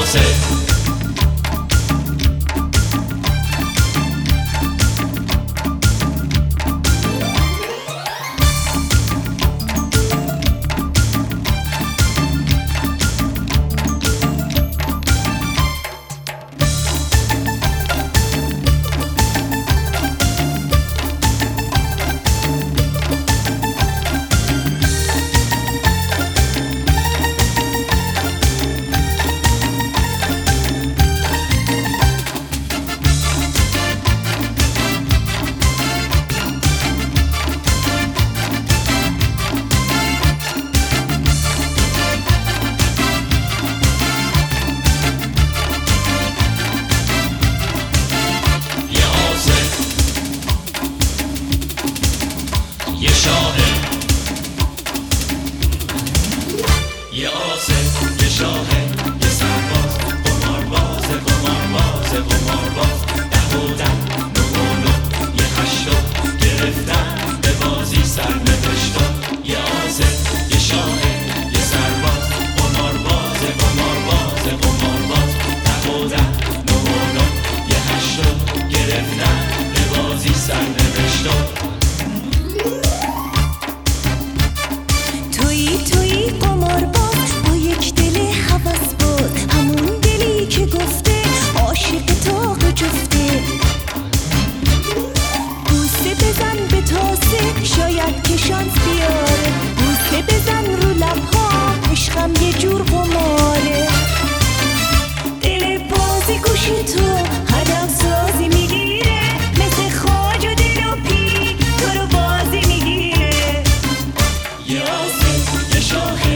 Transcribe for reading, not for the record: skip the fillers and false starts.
یه شاهد، یه آسد، یه شاهد، یه سرباز، قمارباز، قمارباز، قمارباز، 10 و 10، 9 و 9، یه 8 گرفتن به بازی سرنوشتا. یه آسد، یه شاهد، یه سرباز، قمارباز، قمارباز، قمارباز، 10 و 10، 9 و 9، یه 8 گرفتن به بازی سرنوشتا. تویی قمارباز با یک دل هوسباز، همون دلی که گفته عاشق تاق جفته. بوسه بزن به تاسه شاید که شانس بیاره، بوسه بزن رو لبها عشقم یه جور قماره. دل بازی گوش تو هدف سازی میگیره، مثل خاج و دل و پی تو رو بازی میگیره. یه آسد، یه شاهد،